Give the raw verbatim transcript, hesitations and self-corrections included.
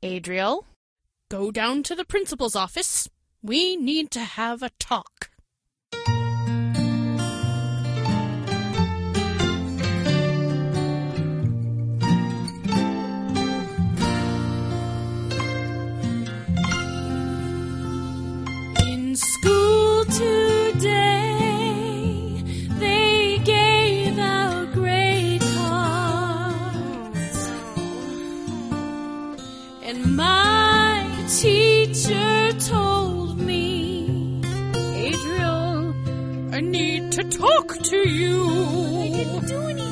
Adriel, go down to the principal's office. We need to have a talk. In school today, they gave out grade cards, and my teacher told me, Adriel, I need to talk to you.